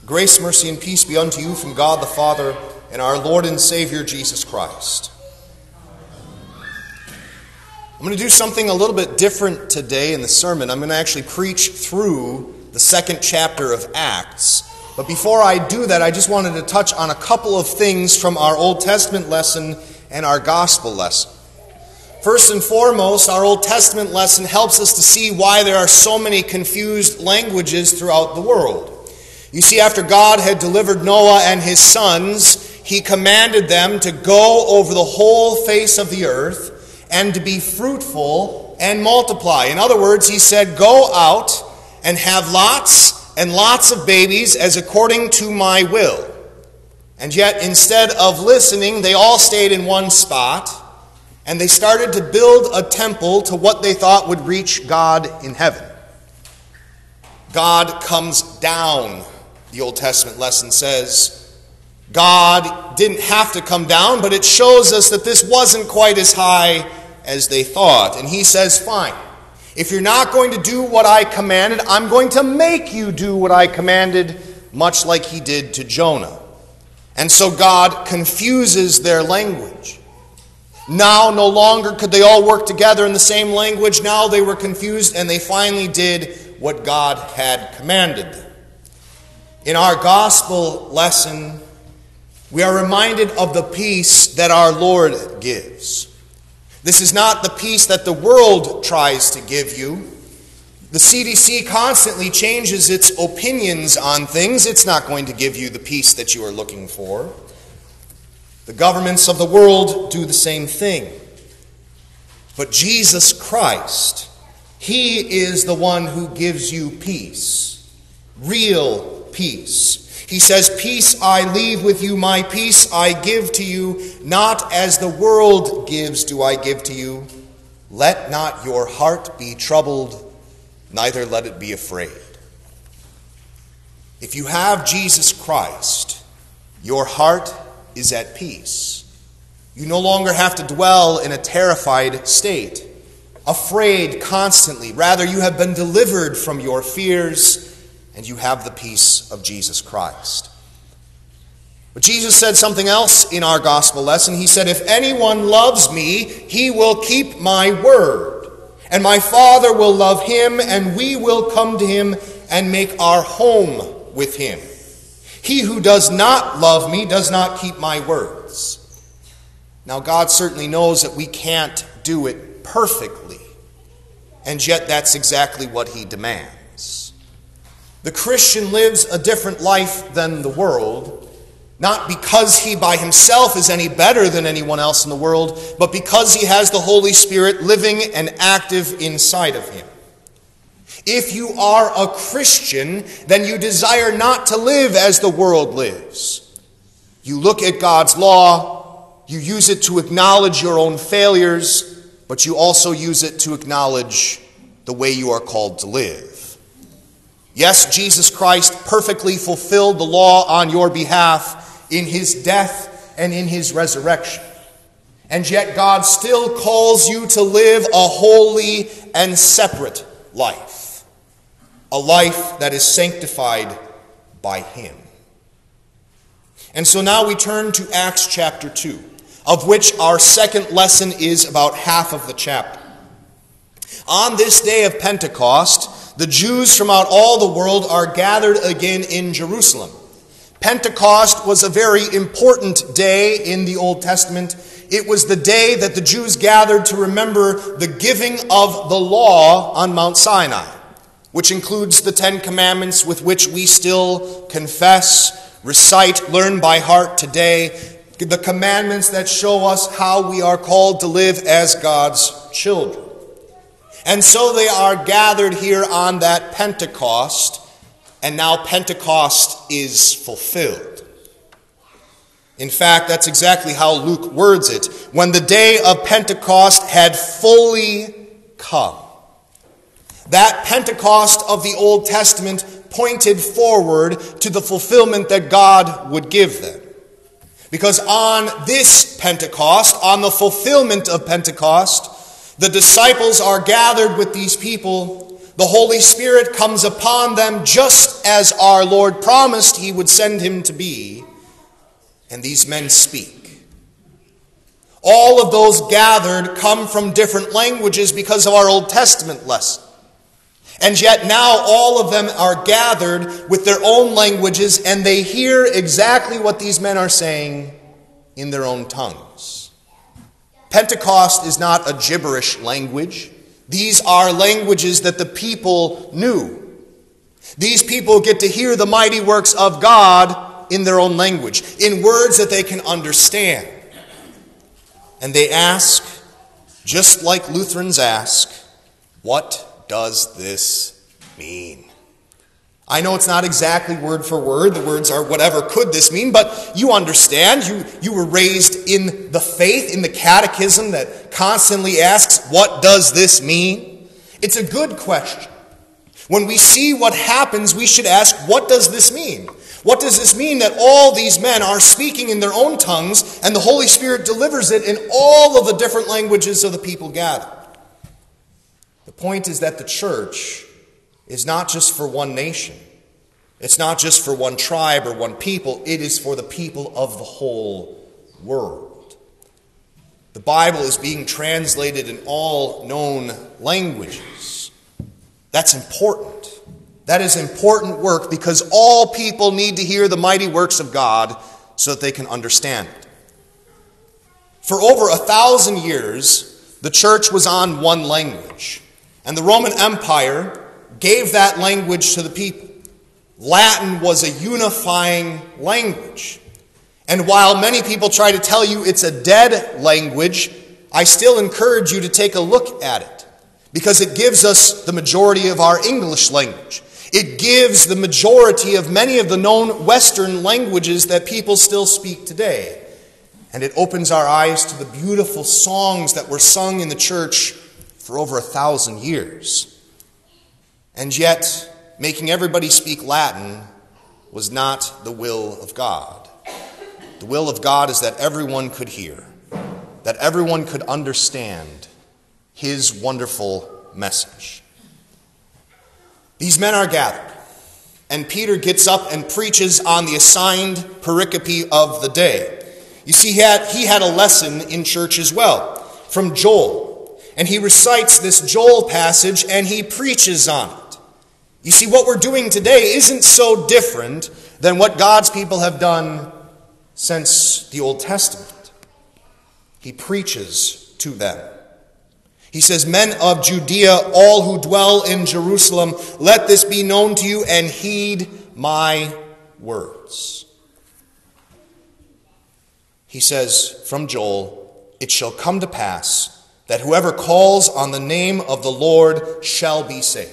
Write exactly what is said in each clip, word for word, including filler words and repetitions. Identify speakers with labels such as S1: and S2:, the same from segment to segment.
S1: Grace, mercy, and peace be unto you from God the Father and our Lord and Savior Jesus Christ. I'm going to do something a little bit different today in the sermon. I'm going to actually preach through the second chapter of Acts. But before I do that, I just wanted to touch on a couple of things from our Old Testament lesson and our gospel lesson. First and foremost, our Old Testament lesson helps us to see why there are so many confused languages throughout the world. You see, after God had delivered Noah and his sons, he commanded them to go over the whole face of the earth and to be fruitful and multiply. In other words, he said, go out and have lots and lots of babies as according to my will. And yet, instead of listening, they all stayed in one spot, and they started to build a temple to what they thought would reach God in heaven. God comes down, the Old Testament lesson says. God didn't have to come down, but it shows us that this wasn't quite as high as they thought. And he says, fine, if you're not going to do what I commanded, I'm going to make you do what I commanded, much like he did to Jonah. And so God confuses their language. Now, no longer could they all work together in the same language. Now they were confused, and they finally did what God had commanded them. In our gospel lesson, we are reminded of the peace that our Lord gives. This is not the peace that the world tries to give you. The C D C constantly changes its opinions on things. It's not going to give you the peace that you are looking for. The governments of the world do the same thing. But Jesus Christ, he is the one who gives you peace, real peace. He says, peace I leave with you, my peace I give to you, not as the world gives do I give to you. Let not your heart be troubled, neither let it be afraid. If you have Jesus Christ, your heart is at peace. You no longer have to dwell in a terrified state, afraid constantly. Rather, you have been delivered from your fears, and you have the peace of Jesus Christ. But Jesus said something else in our gospel lesson. He said, if anyone loves me, he will keep my word. And my Father will love him, and we will come to him and make our home with him. He who does not love me does not keep my words. Now, God certainly knows that we can't do it perfectly. And yet that's exactly what he demands. The Christian lives a different life than the world, not because he by himself is any better than anyone else in the world, but because he has the Holy Spirit living and active inside of him. If you are a Christian, then you desire not to live as the world lives. You look at God's law, you use it to acknowledge your own failures, but you also use it to acknowledge the way you are called to live. Yes, Jesus Christ perfectly fulfilled the law on your behalf in his death and in his resurrection. And yet God still calls you to live a holy and separate life. A life that is sanctified by him. And so now we turn to Acts chapter two, of which our second lesson is about half of the chapter. On this day of Pentecost, the Jews from out all the world are gathered again in Jerusalem. Pentecost was a very important day in the Old Testament. It was the day that the Jews gathered to remember the giving of the law on Mount Sinai, which includes the Ten Commandments with which we still confess, recite, learn by heart today, the commandments that show us how we are called to live as God's children. And so they are gathered here on that Pentecost, and now Pentecost is fulfilled. In fact, that's exactly how Luke words it. When the day of Pentecost had fully come. That Pentecost of the Old Testament pointed forward to the fulfillment that God would give them. Because on this Pentecost, on the fulfillment of Pentecost, the disciples are gathered with these people. The Holy Spirit comes upon them just as our Lord promised he would send him to be, and these men speak. All of those gathered come from different languages because of our Old Testament lesson. And yet now all of them are gathered with their own languages, and they hear exactly what these men are saying in their own tongues. Pentecost is not a gibberish language. These are languages that the people knew. These people get to hear the mighty works of God in their own language, in words that they can understand. And they ask, just like Lutherans ask, what does this mean? I know it's not exactly word for word. The words are, whatever could this mean? But you understand. You, you were raised in the faith, in the catechism that constantly asks, what does this mean? It's a good question. When we see what happens, we should ask, what does this mean? What does this mean that all these men are speaking in their own tongues and the Holy Spirit delivers it in all of the different languages of the people gathered? The point is that the church is not just for one nation. It's not just for one tribe or one people. It is for the people of the whole world. The Bible is being translated in all known languages. That's important. That is important work because all people need to hear the mighty works of God so that they can understand it. For over a thousand years, the church was on one language, and the Roman Empire gave that language to the people. Latin was a unifying language. And while many people try to tell you it's a dead language, I still encourage you to take a look at it because it gives us the majority of our English language. It gives the majority of many of the known Western languages that people still speak today. And it opens our eyes to the beautiful songs that were sung in the church for over a thousand years. And yet, making everybody speak Latin was not the will of God. The will of God is that everyone could hear, that everyone could understand his wonderful message. These men are gathered, and Peter gets up and preaches on the assigned pericope of the day. You see, he had, he had a lesson in church as well, from Joel. And he recites this Joel passage, and he preaches on it. You see, what we're doing today isn't so different than what God's people have done since the Old Testament. He preaches to them. He says, men of Judea, all who dwell in Jerusalem, let this be known to you and heed my words. He says from Joel, it shall come to pass that whoever calls on the name of the Lord shall be saved.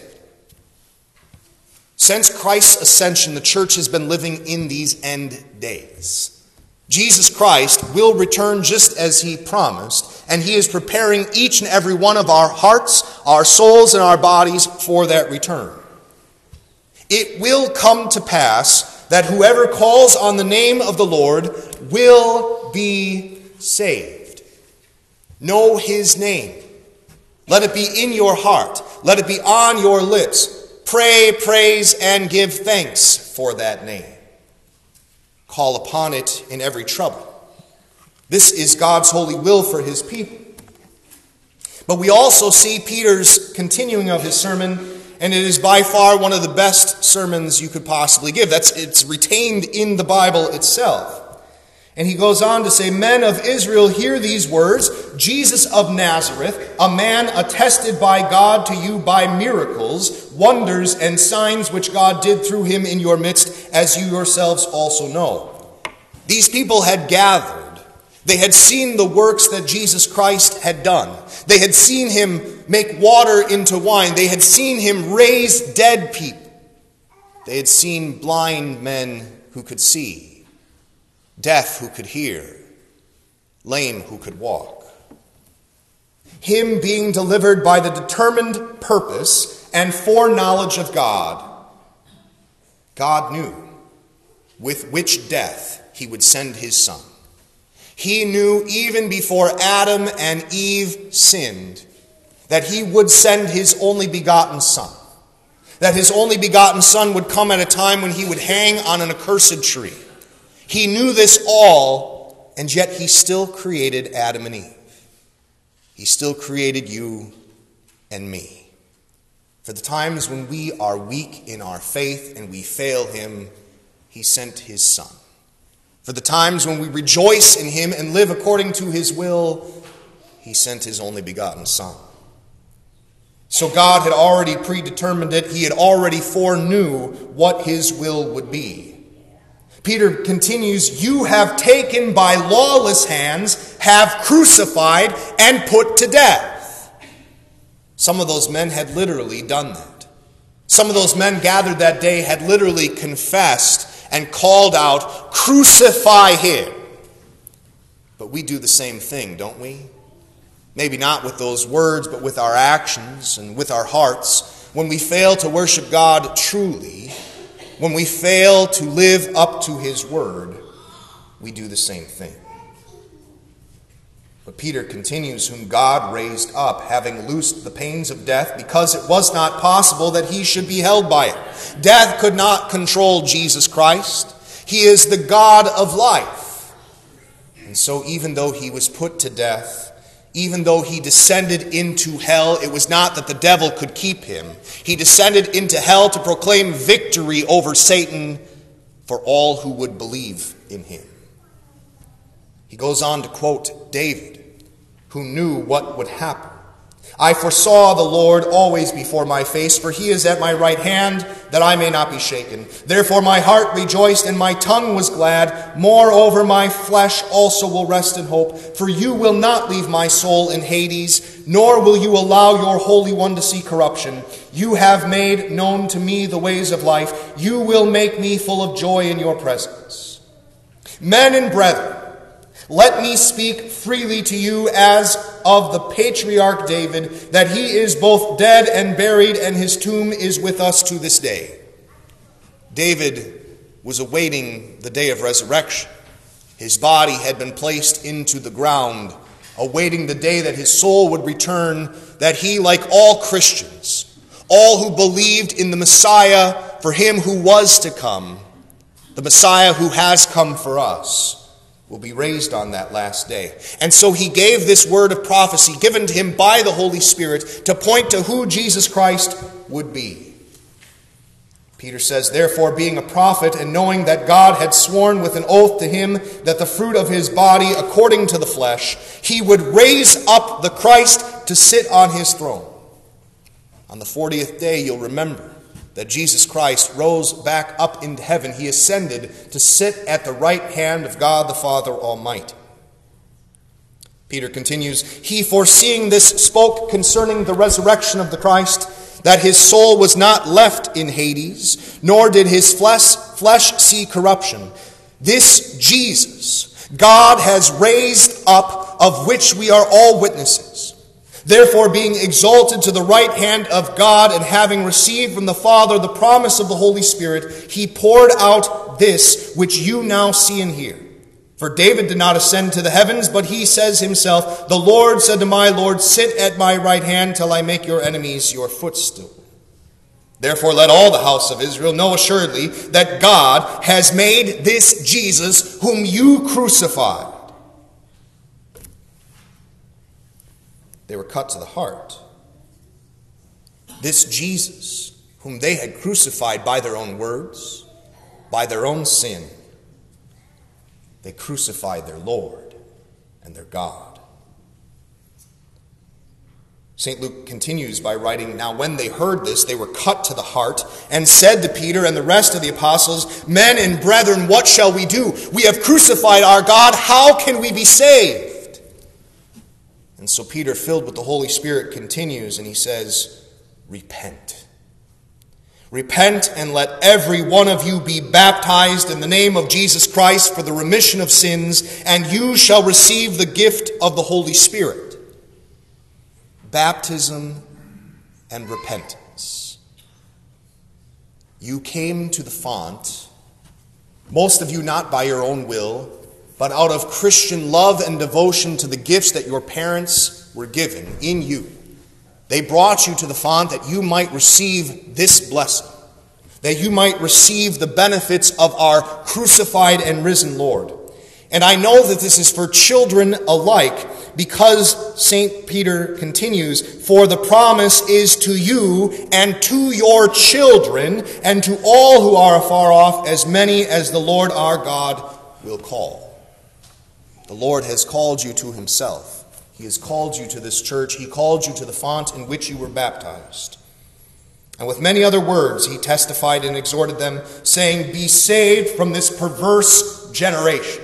S1: Since Christ's ascension, the church has been living in these end days. Jesus Christ will return just as he promised, and he is preparing each and every one of our hearts, our souls, and our bodies for that return. It will come to pass that whoever calls on the name of the Lord will be saved. Know his name. Let it be in your heart. Let it be on your lips. Pray, praise, and give thanks for that name. Call upon it in every trouble. This is God's holy will for his people. But we also see Peter's continuing of his sermon, and it is by far one of the best sermons you could possibly give. That's, it's retained in the Bible itself. And he goes on to say, men of Israel, hear these words. Jesus of Nazareth, a man attested by God to you by miracles, wonders, and signs which God did through him in your midst, as you yourselves also know. These people had gathered. They had seen the works that Jesus Christ had done. They had seen him make water into wine. They had seen him raise dead people. They had seen blind men who could see, deaf who could hear, lame who could walk. Him being delivered by the determined purpose and foreknowledge of God. God knew with which death he would send his son. He knew even before Adam and Eve sinned that he would send his only begotten son. that his only begotten Son would come at a time when he would hang on an accursed tree. He knew this all, and yet he still created Adam and Eve. He still created you and me. For the times when we are weak in our faith and we fail him, he sent his Son. For the times when we rejoice in him and live according to his will, he sent his only begotten Son. So God had already predetermined it. He had already foreknew what his will would be. Peter continues, you have taken by lawless hands, have crucified and put to death. Some of those men had literally done that. Some of those men gathered that day had literally confessed and called out, crucify him. But we do the same thing, don't we? Maybe not with those words, but with our actions and with our hearts. When we fail to worship God truly, when we fail to live up to his word, we do the same thing. But Peter continues, whom God raised up, having loosed the pains of death, because it was not possible that he should be held by it. Death could not control Jesus Christ. He is the God of life. And so even though he was put to death, even though he descended into hell, it was not that the devil could keep him. He descended into hell to proclaim victory over Satan for all who would believe in him. He goes on to quote David, who knew what would happen. I foresaw the Lord always before my face, for he is at my right hand, that I may not be shaken. Therefore my heart rejoiced, and my tongue was glad. Moreover, my flesh also will rest in hope. For you will not leave my soul in Hades, nor will you allow your Holy One to see corruption. You have made known to me the ways of life. You will make me full of joy in your presence. Men and brethren, let me speak freely to you as of the patriarch David, that he is both dead and buried, and his tomb is with us to this day. David was awaiting the day of resurrection. His body had been placed into the ground, awaiting the day that his soul would return, that he, like all Christians, all who believed in the Messiah for him who was to come, the Messiah who has come for us, will be raised on that last day. And so he gave this word of prophecy given to him by the Holy Spirit to point to who Jesus Christ would be. Peter says, therefore, being a prophet and knowing that God had sworn with an oath to him that the fruit of his body, according to the flesh, he would raise up the Christ to sit on his throne. On the fortieth day, you'll remember that Jesus Christ rose back up into heaven. He ascended to sit at the right hand of God the Father Almighty. Peter continues, he foreseeing this spoke concerning the resurrection of the Christ, that his soul was not left in Hades, nor did his flesh, flesh see corruption. This Jesus God has raised up, of which we are all witnesses. Therefore, being exalted to the right hand of God, and having received from the Father the promise of the Holy Spirit, he poured out this which you now see and hear. For David did not ascend to the heavens, but he says himself, the Lord said to my Lord, sit at my right hand till I make your enemies your footstool. Therefore, let all the house of Israel know assuredly that God has made this Jesus whom you crucified. They were cut to the heart. This Jesus, whom they had crucified by their own words, by their own sin, they crucified their Lord and their God. Saint Luke continues by writing, now when they heard this, they were cut to the heart, and said to Peter and the rest of the apostles, men and brethren, what shall we do? We have crucified our God. How can we be saved? And so Peter, filled with the Holy Spirit, continues, and he says, repent. Repent, and let every one of you be baptized in the name of Jesus Christ for the remission of sins, and you shall receive the gift of the Holy Spirit. Baptism and repentance. You came to the font, most of you not by your own will, but out of Christian love and devotion to the gifts that your parents were given in you. They brought you to the font that you might receive this blessing, that you might receive the benefits of our crucified and risen Lord. And I know that this is for children alike, because Saint Peter continues, for the promise is to you and to your children and to all who are afar off, as many as the Lord our God will call. The Lord has called you to himself. He has called you to this church. He called you to the font in which you were baptized. And with many other words he testified and exhorted them, saying, be saved from this perverse generation.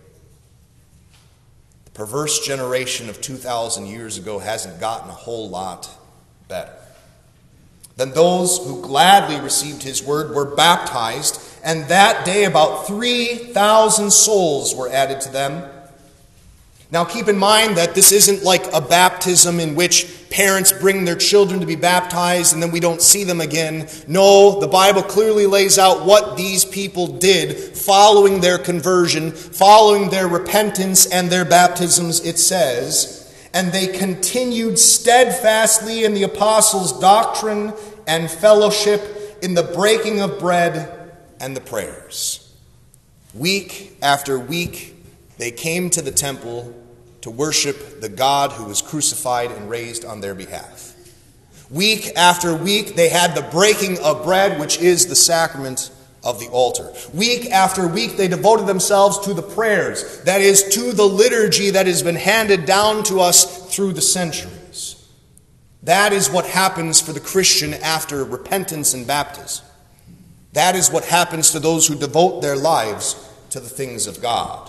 S1: Perverse generation of two thousand years ago hasn't gotten a whole lot better. Then those who gladly received his word were baptized, and that day about three thousand souls were added to them. Now keep in mind that this isn't like a baptism in which parents bring their children to be baptized and then we don't see them again. No, the Bible clearly lays out what these people did following their conversion, following their repentance and their baptisms, it says. And they continued steadfastly in the apostles' doctrine and fellowship, in the breaking of bread and the prayers. Week after week, they came to the temple to worship the God who was crucified and raised on their behalf. Week after week, they had the breaking of bread, which is the sacrament of the altar. Week after week, they devoted themselves to the prayers, that is, to the liturgy that has been handed down to us through the centuries. That is what happens for the Christian after repentance and baptism. That is what happens to those who devote their lives to the things of God.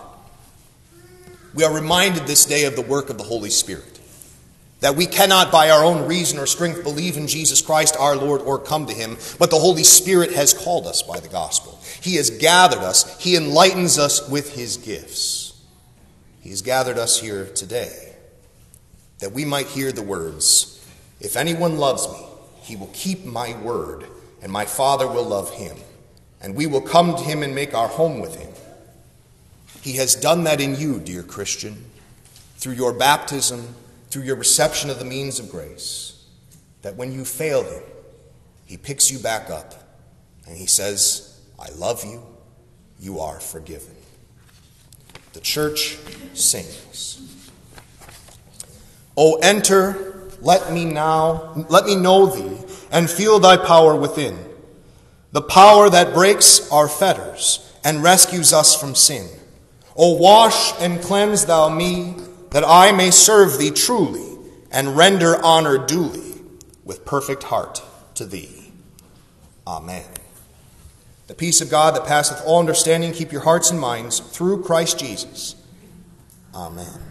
S1: We are reminded this day of the work of the Holy Spirit, that we cannot by our own reason or strength believe in Jesus Christ our Lord or come to him, but the Holy Spirit has called us by the gospel. He has gathered us. He enlightens us with his gifts. He has gathered us here today that we might hear the words, if anyone loves me, he will keep my word, and my Father will love him, and we will come to him and make our home with him. He has done that in you, dear Christian, through your baptism, through your reception of the means of grace, that when you fail him, he picks you back up and he says, I love you, you are forgiven. The church sings. O enter, let me now, let me know thee, and feel thy power within, the power that breaks our fetters and rescues us from sin. O wash and cleanse thou me, that I may serve thee truly, and render honor duly, with perfect heart to thee. Amen. The peace of God that passeth all understanding, keep your hearts and minds through Christ Jesus. Amen.